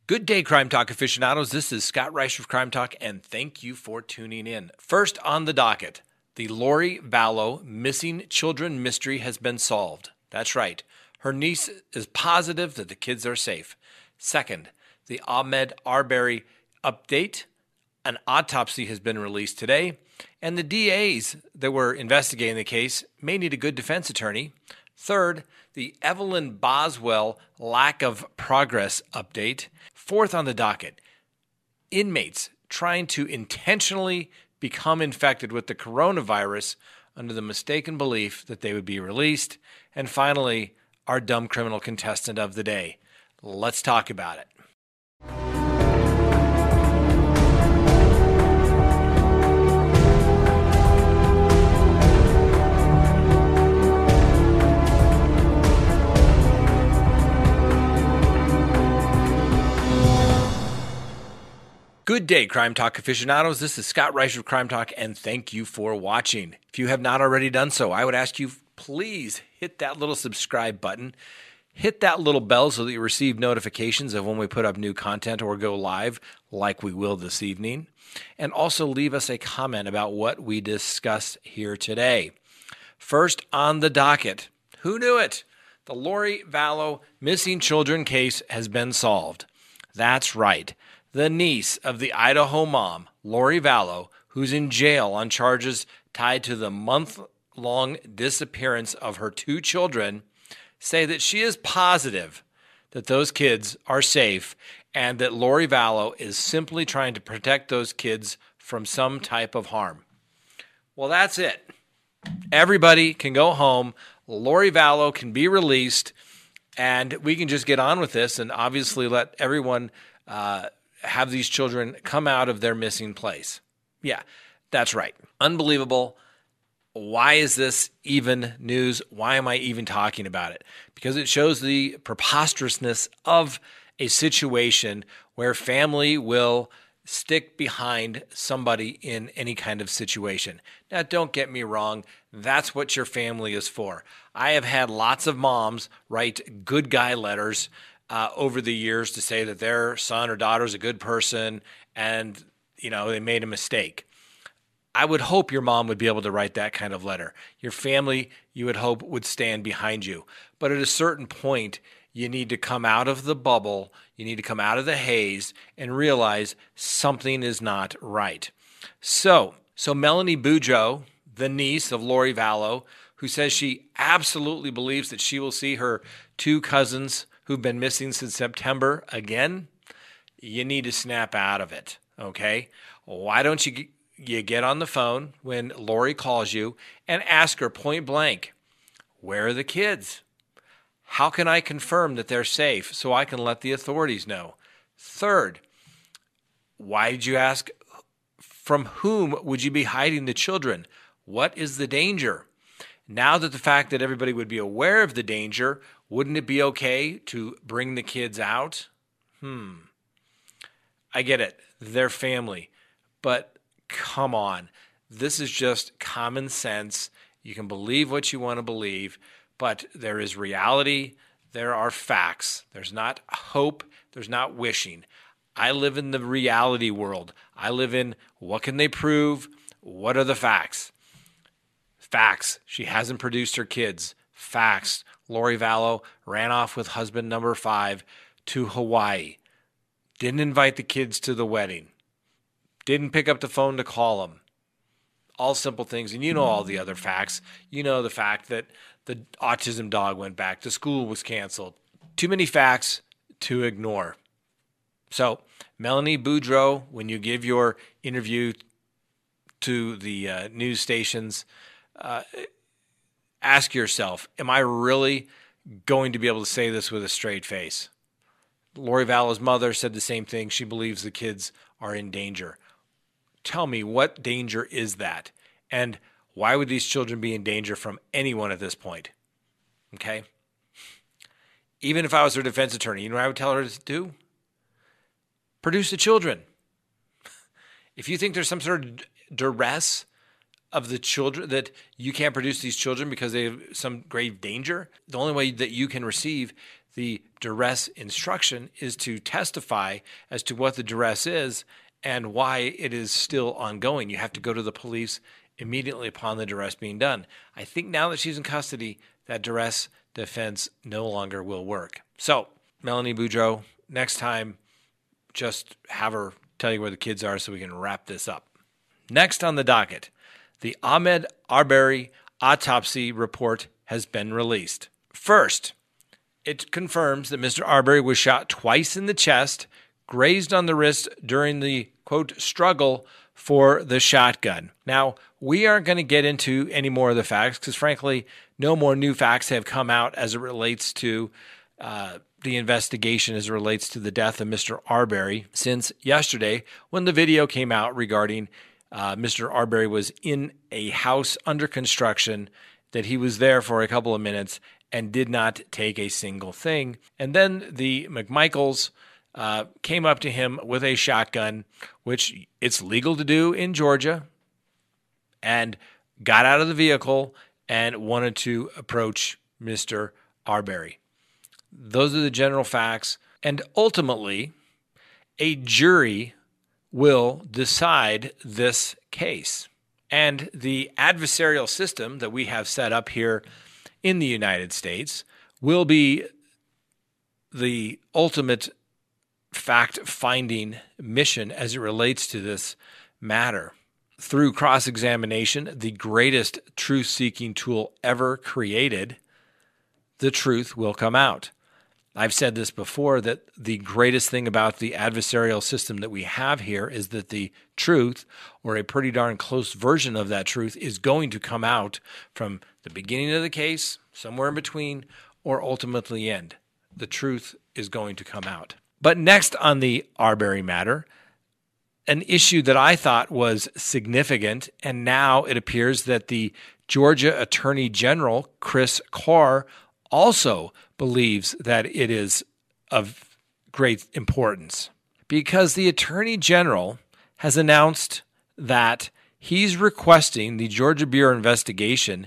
Good day, Crime Talk aficionados. This is Scott Reich of Crime Talk, and thank you for tuning in. First on the docket, the Lori Vallow missing children mystery has been solved. That's right. Her niece is positive that the kids are safe. Second, the Ahmaud Arbery update. An autopsy has been released today, and the DAs that were investigating the case may need a good defense attorney. Third, the Evelyn Boswell lack of progress update. Fourth on the docket, inmates trying to intentionally become infected with the coronavirus under the mistaken belief that they would be released. And finally, our dumb criminal contestant of the day. Let's talk about it. Good day, Crime Talk aficionados. This is Scott Reich of Crime Talk, and thank you for watching. If you have not already done so, I would ask you, please hit that little subscribe button. Hit that little bell so that you receive notifications of when we put up new content or go live, like we will this evening. And also leave us a comment about what we discuss here today. First on the docket, who knew it? The Lori Vallow missing children case has been solved. That's right. The niece of the Idaho mom, Lori Vallow, who's in jail on charges tied to the month-long disappearance of her two children, say that she is positive that those kids are safe and that Lori Vallow is simply trying to protect those kids from some type of harm. Well, that's it. Everybody can go home. Lori Vallow can be released, and we can just get on with this and obviously let everyone have these children come out of their missing place. Yeah, that's right. Unbelievable. Why is this even news? Why am I even talking about it? Because it shows the preposterousness of a situation where family will stick behind somebody in any kind of situation. Now, don't get me wrong. That's what your family is for. I have had lots of moms write good guy letters over the years to say that their son or daughter is a good person and, they made a mistake. I would hope your mom would be able to write that kind of letter. Your family, you would hope, would stand behind you. But at a certain point, you need to come out of the bubble, you need to come out of the haze and realize something is not right. So Melanie Boudreau, the niece of Lori Vallow, who says she absolutely believes that she will see her two cousins who've been missing since September again, you need to snap out of it, okay? Why don't you get on the phone when Lori calls you and ask her point blank, where are the kids? How can I confirm that they're safe so I can let the authorities know? Third, why did you ask? From whom would you be hiding the children? What is the danger? Now that the fact that everybody would be aware of the danger, wouldn't it be okay to bring the kids out? I get it. They're family. But come on. This is just common sense. You can believe what you want to believe, but there is reality. There are facts. There's not hope. There's not wishing. I live in the reality world. I live in what can they prove? What are the facts? Facts. She hasn't produced her kids. Facts. Lori Vallow ran off with husband number 5 to Hawaii. Didn't invite the kids to the wedding. Didn't pick up the phone to call them. All simple things. And you know all the other facts. You know the fact that the autism dog went back. The school was canceled. Too many facts to ignore. So, Melanie Boudreau, when you give your interview to the news stations, ask yourself, am I really going to be able to say this with a straight face? Lori Vallow's mother said the same thing. She believes the kids are in danger. Tell me, what danger is that? And why would these children be in danger from anyone at this point? Okay? Even if I was her defense attorney, you know what I would tell her to do? Produce the children. If you think there's some sort of duress of the children, that you can't produce these children because they have some grave danger, the only way that you can receive the duress instruction is to testify as to what the duress is and why it is still ongoing. You have to go to the police immediately upon the duress being done. I think now that she's in custody, that duress defense no longer will work. So, Melanie Boudreau, next time, just have her tell you where the kids are so we can wrap this up. Next on the docket, the Ahmaud Arbery autopsy report has been released. First, it confirms that Mr. Arbery was shot twice in the chest, grazed on the wrist during the, quote, struggle for the shotgun. Now, we aren't going to get into any more of the facts because, frankly, no more new facts have come out as it relates to the investigation as it relates to the death of Mr. Arbery since yesterday when the video came out regarding Mr. Arbery was in a house under construction, that he was there for a couple of minutes and did not take a single thing. And then the McMichaels came up to him with a shotgun, which it's legal to do in Georgia, and got out of the vehicle and wanted to approach Mr. Arbery. Those are the general facts. And ultimately, a jury will decide this case. And the adversarial system that we have set up here in the United States will be the ultimate fact-finding mission as it relates to this matter. Through cross-examination, the greatest truth-seeking tool ever created, the truth will come out. I've said this before, that the greatest thing about the adversarial system that we have here is that the truth, or a pretty darn close version of that truth, is going to come out from the beginning of the case, somewhere in between, or ultimately end. The truth is going to come out. But next on the Arbery matter, an issue that I thought was significant, and now it appears that the Georgia Attorney General, Chris Carr, also believes that it is of great importance, because the Attorney General has announced that he's requesting the Georgia Bureau of Investigation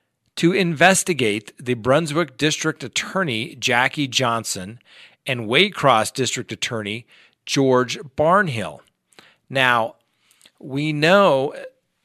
to investigate the Brunswick District Attorney Jackie Johnson and Waycross District Attorney George Barnhill. Now, we know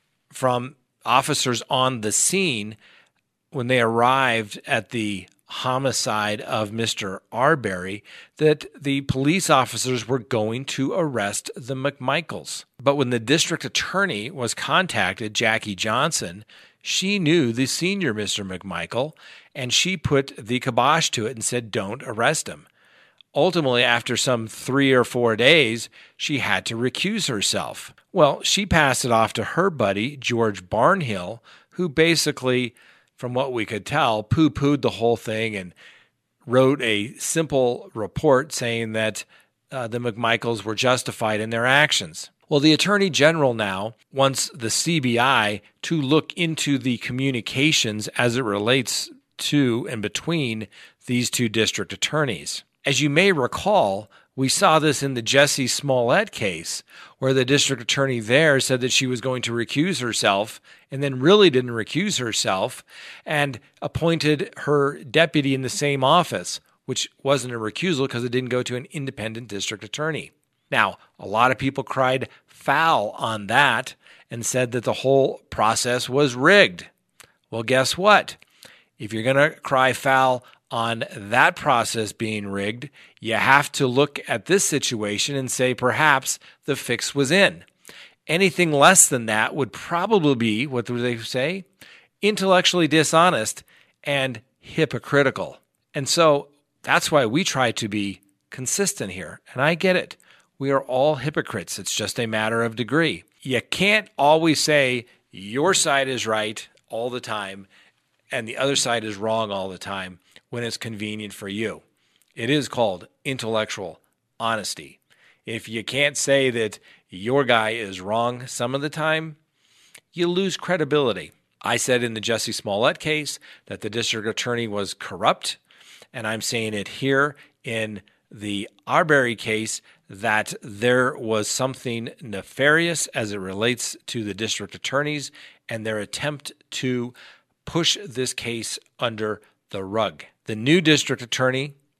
from officers on the scene when they arrived at the homicide of Mr. Arbery that the police officers were going to arrest the McMichaels. But when the district attorney was contacted, Jackie Johnson, she knew the senior Mr. McMichael, and she put the kibosh to it and said, don't arrest him. Ultimately, after some 3 or 4 days, she had to recuse herself. Well, she passed it off to her buddy, George Barnhill, who basically, from what we could tell, poo-pooed the whole thing and wrote a simple report saying that the McMichaels were justified in their actions. Well, the Attorney General now wants the CBI to look into the communications as it relates to and between these two district attorneys. As you may recall, we saw this in the Jussie Smollett case, where the district attorney there said that she was going to recuse herself and then really didn't recuse herself and appointed her deputy in the same office, which wasn't a recusal because it didn't go to an independent district attorney. Now, a lot of people cried foul on that and said that the whole process was rigged. Well, guess what? If you're going to cry foul on that process being rigged, you have to look at this situation and say perhaps the fix was in. Anything less than that would probably be, what do they say? Intellectually dishonest and hypocritical. And so that's why we try to be consistent here. And I get it. We are all hypocrites. It's just a matter of degree. You can't always say your side is right all the time and the other side is wrong all the time when it's convenient for you. It is called intellectual honesty. If you can't say that your guy is wrong some of the time, you lose credibility. I said in the Jussie Smollett case that the district attorney was corrupt, and I'm saying it here in the Arbery case that there was something nefarious as it relates to the district attorneys and their attempt to push this case under the rug. The new district attorney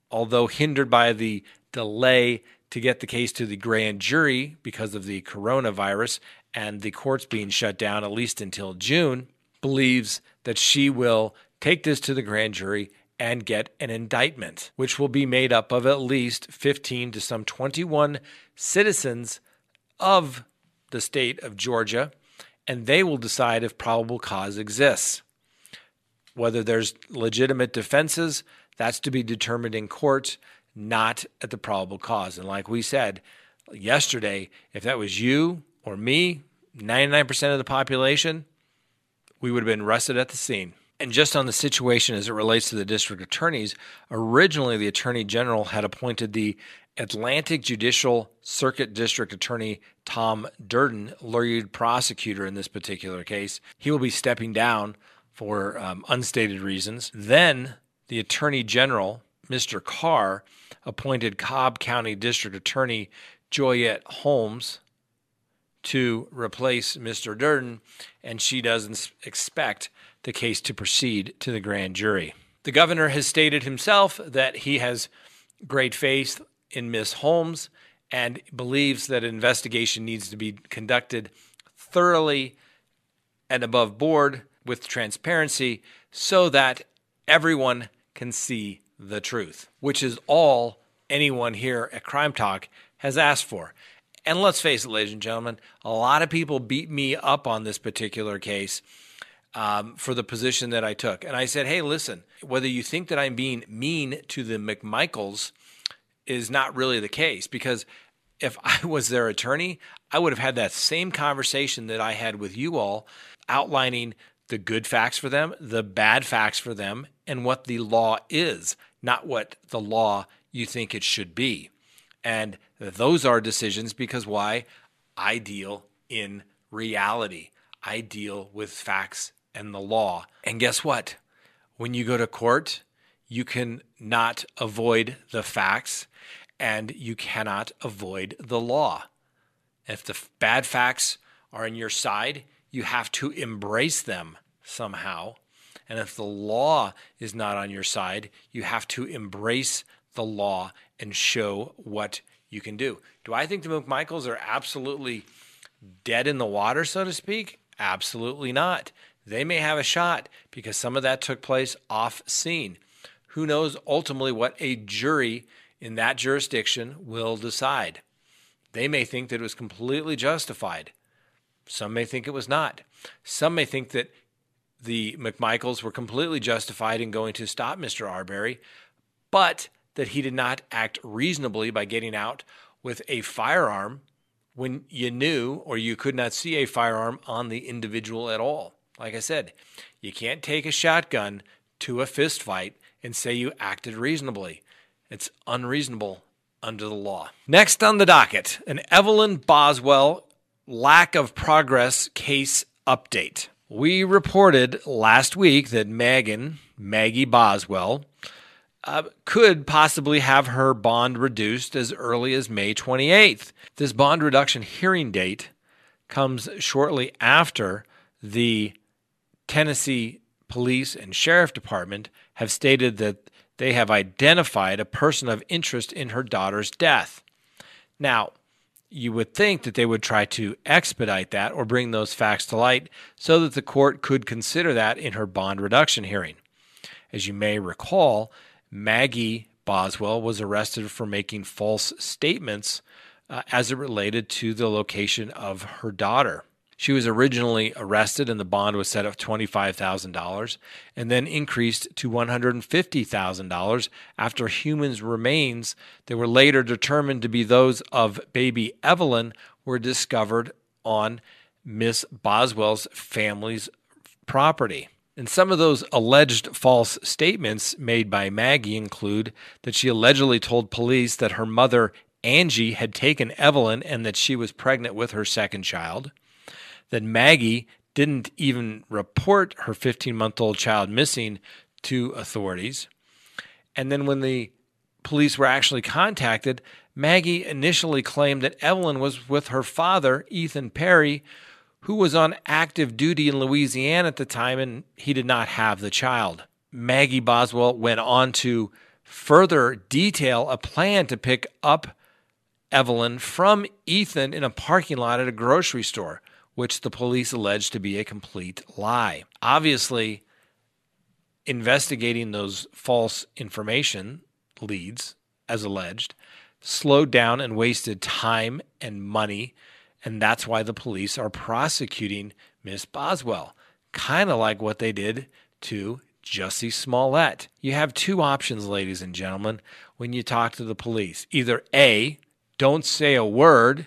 although hindered by the delay to get the case to the grand jury because of the coronavirus and the courts being shut down at least until June, believes that she will take this to the grand jury and get an indictment, which will be made up of at least 15 to some 21 citizens of the state of Georgia, and they will decide if probable cause exists. Whether there's legitimate defenses, that's to be determined in court, not at the probable cause. And like we said yesterday, if that was you or me, 99% of the population, we would have been arrested at the scene. And just on the situation as it relates to the district attorneys, originally the Attorney General had appointed the Atlantic Judicial Circuit District Attorney Tom Durden, lead prosecutor in this particular case. He will be stepping down for unstated reasons. Then the Attorney General, Mr. Carr, appointed Cobb County District Attorney Joyette Holmes to replace Mr. Durden, and she doesn't expect the case to proceed to the grand jury. The governor has stated himself that he has great faith in Ms. Holmes and believes that an investigation needs to be conducted thoroughly and above board with transparency so that everyone can see the truth, which is all anyone here at Crime Talk has asked for. And let's face it, ladies and gentlemen, a lot of people beat me up on this particular case for the position that I took. And I said, hey, listen, whether you think that I'm being mean to the McMichaels is not really the case, because if I was their attorney, I would have had that same conversation that I had with you all, outlining the good facts for them, the bad facts for them, and what the law is, not what the law you think it should be. And those are decisions because why? I deal in reality. I deal with facts and the law. And guess what? When you go to court, you can not avoid the facts and you cannot avoid the law. If the bad facts are on your side, you have to embrace them somehow. And if the law is not on your side, you have to embrace the law and show what you can do. Do I think the McMichaels are absolutely dead in the water, so to speak? Absolutely not. They may have a shot because some of that took place off scene. Who knows ultimately what a jury in that jurisdiction will decide. They may think that it was completely justified. Some may think it was not. Some may think that the McMichaels were completely justified in going to stop Mr. Arbery, but that he did not act reasonably by getting out with a firearm when you knew or you could not see a firearm on the individual at all. Like I said, you can't take a shotgun to a fist fight and say you acted reasonably. It's unreasonable under the law. Next on the docket, an Evelyn Boswell lack of progress case update. We reported last week that Maggie Boswell, could possibly have her bond reduced as early as May 28th. This bond reduction hearing date comes shortly after the Tennessee Police and Sheriff Department have stated that they have identified a person of interest in her daughter's death. Now, you would think that they would try to expedite that or bring those facts to light so that the court could consider that in her bond reduction hearing. As you may recall, Maggie Boswell was arrested for making false statements as it related to the location of her daughter. She was originally arrested and the bond was set at $25,000 and then increased to $150,000 after human remains that were later determined to be those of baby Evelyn were discovered on Miss Boswell's family's property. And some of those alleged false statements made by Maggie include that she allegedly told police that her mother, Angie, had taken Evelyn and that she was pregnant with her second child, that Maggie didn't even report her 15-month-old child missing to authorities. And then when the police were actually contacted, Maggie initially claimed that Evelyn was with her father, Ethan Perry, who was on active duty in Louisiana at the time, and he did not have the child. Maggie Boswell went on to further detail a plan to pick up Evelyn from Ethan in a parking lot at a grocery store, which the police alleged to be a complete lie. Obviously, investigating those false information leads, as alleged, slowed down and wasted time and money, and that's why the police are prosecuting Miss Boswell, kind of like what they did to Jussie Smollett. You have two options, ladies and gentlemen, when you talk to the police. Either A, don't say a word,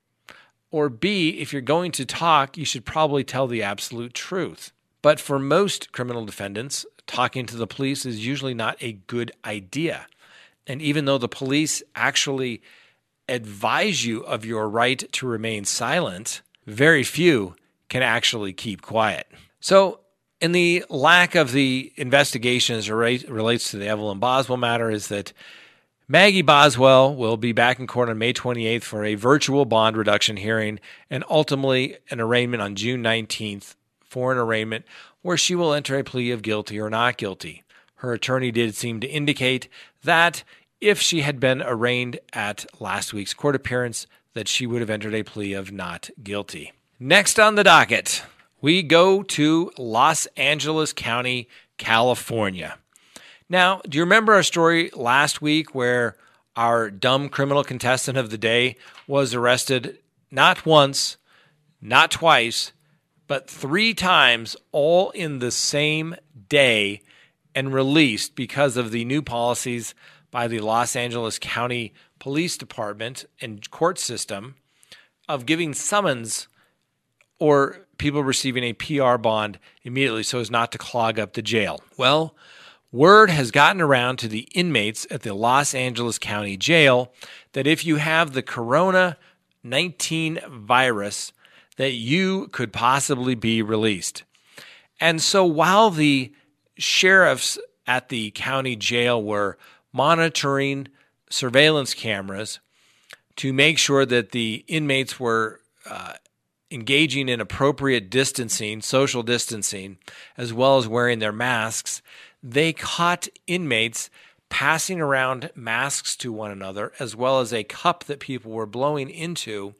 or B, if you're going to talk, you should probably tell the absolute truth. But for most criminal defendants, talking to the police is usually not a good idea. And even though the police actually advise you of your right to remain silent, very few can actually keep quiet. So, in the lack of the investigation as it relates to the Evelyn Boswell matter is that Maggie Boswell will be back in court on May 28th for a virtual bond reduction hearing and ultimately an arraignment on June 19th for an arraignment where she will enter a plea of guilty or not guilty. Her attorney did seem to indicate that if she had been arraigned at last week's court appearance, that she would have entered a plea of not guilty. Next on the docket, we go to Los Angeles County, California. Now, do you remember our story last week where our dumb criminal contestant of the day was arrested not once, not twice, but 3 times, all in the same day, and released because of the new policies by the Los Angeles County Police Department and court system of giving summons or people receiving a PR bond immediately so as not to clog up the jail? Well, word has gotten around to the inmates at the Los Angeles County Jail that if you have the Corona-19 virus, that you could possibly be released. And so while the sheriffs at the county jail were monitoring surveillance cameras to make sure that the inmates were engaging in appropriate distancing, social distancing, as well as wearing their masks, they caught inmates passing around masks to one another, as well as a cup that people were blowing into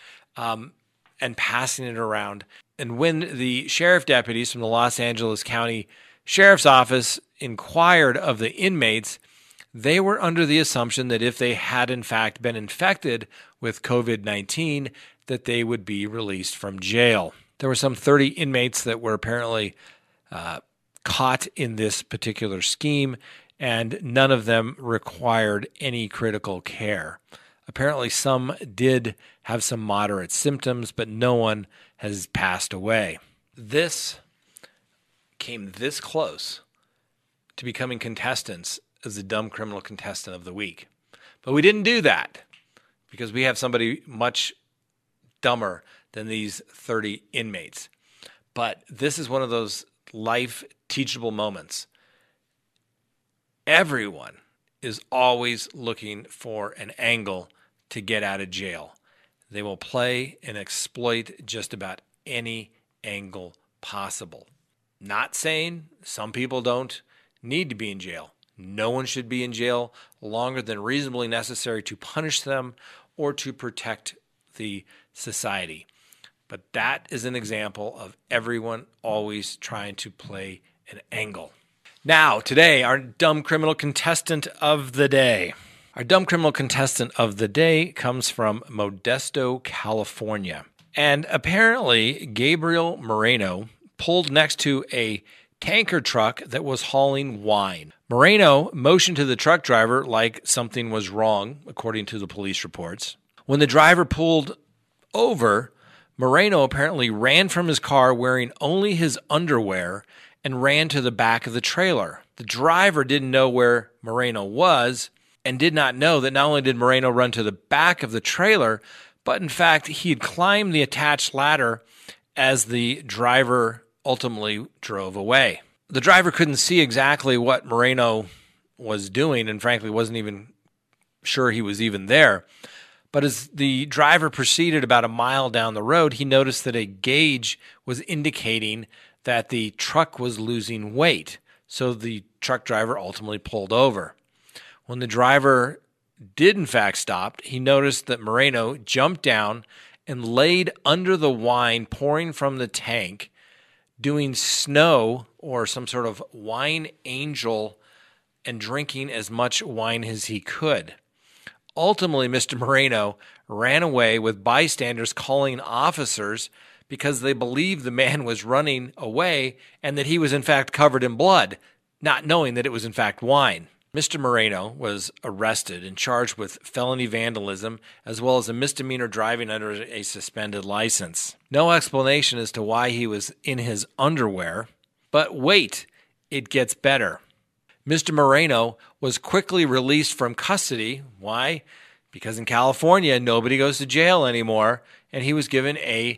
and passing it around. And when the sheriff deputies from the Los Angeles County Sheriff's Office inquired of the inmates, they were under the assumption that if they had in fact been infected with COVID-19, that they would be released from jail. There were some 30 inmates that were apparently caught in this particular scheme, and none of them required any critical care. Apparently some did have some moderate symptoms, but no one has passed away. This came this close to becoming contestants as the dumb criminal contestant of the week. But we didn't do that because we have somebody much dumber than these 30 inmates. But this is one of those life teachable moments. Everyone is always looking for an angle to get out of jail. They will play and exploit just about any angle possible. Not saying some people don't need to be in jail. No one should be in jail longer than reasonably necessary to punish them or to protect the society. But that is an example of everyone always trying to play an angle. Now, today, our dumb criminal contestant of the day. Our dumb criminal contestant of the day comes from Modesto, California. And apparently, Gabriel Moreno pulled next to a tanker truck that was hauling wine. Moreno motioned to the truck driver like something was wrong, according to the police reports. When the driver pulled over, Moreno apparently ran from his car wearing only his underwear and ran to the back of the trailer. The driver didn't know where Moreno was and did not know that not only did Moreno run to the back of the trailer, but in fact he had climbed the attached ladder as the driver ultimately drove away. The driver couldn't see exactly what Moreno was doing and frankly wasn't even sure he was even there. But as the driver proceeded about a mile down the road, he noticed that a gauge was indicating that the truck was losing weight. So the truck driver ultimately pulled over. When the driver did in fact stop, he noticed that Moreno jumped down and laid under the wine pouring from the tank, doing snow or some sort of wine angel and drinking as much wine as he could. Ultimately, Mr. Moreno ran away with bystanders calling officers because they believed the man was running away and that he was in fact covered in blood, not knowing that it was in fact wine. Mr. Moreno was arrested and charged with felony vandalism as well as a misdemeanor driving under a suspended license. No explanation as to why he was in his underwear, but wait, it gets better. Mr. Moreno was quickly released from custody. Why? Because in California, nobody goes to jail anymore, and he was given a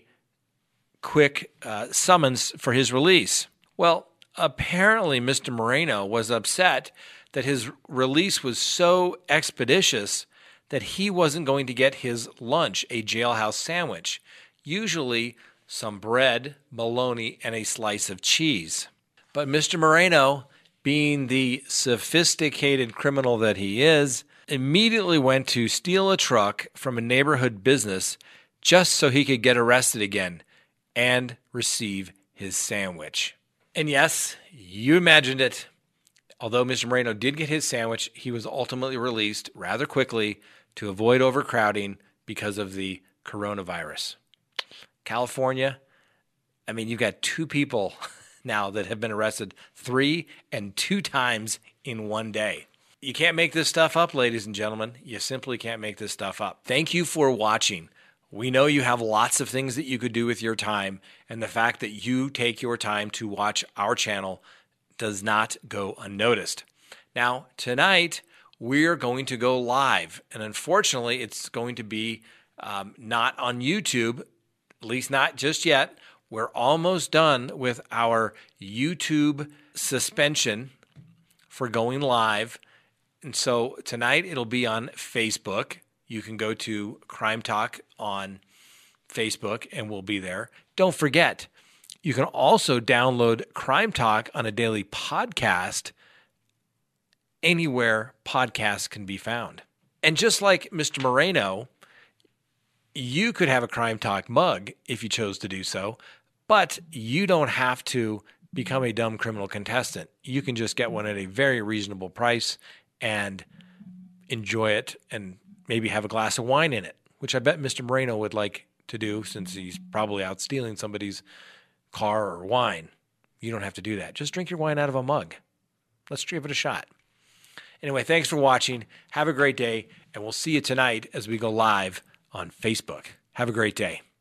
quick summons for his release. Well, apparently Mr. Moreno was upset that his release was so expeditious that he wasn't going to get his lunch, a jailhouse sandwich, usually some bread, bologna, and a slice of cheese. But Mr. Moreno, being the sophisticated criminal that he is, immediately went to steal a truck from a neighborhood business just so he could get arrested again and receive his sandwich. And yes, you imagined it. Although Mr. Moreno did get his sandwich, he was ultimately released rather quickly to avoid overcrowding because of the coronavirus. California, I mean, you've got 2 people now that have been arrested 3 and 2 times in one day. You can't make this stuff up, ladies and gentlemen. You simply can't make this stuff up. Thank you for watching. We know you have lots of things that you could do with your time, and the fact that you take your time to watch our channel does not go unnoticed. Now, tonight, we're going to go live, and unfortunately, it's going to be not on YouTube, at least not just yet. We're almost done with our YouTube suspension for going live, and so tonight it'll be on Facebook. You can go to Crime Talk on Facebook, and we'll be there. Don't forget, you can also download Crime Talk on a daily podcast anywhere podcasts can be found. And just like Mr. Moreno, you could have a Crime Talk mug if you chose to do so, but you don't have to become a dumb criminal contestant. You can just get one at a very reasonable price and enjoy it and maybe have a glass of wine in it, which I bet Mr. Moreno would like to do since he's probably out stealing somebody's car or wine. You don't have to do that. Just drink your wine out of a mug. Let's give it a shot. Anyway, thanks for watching. Have a great day, and we'll see you tonight as we go live on Facebook. Have a great day.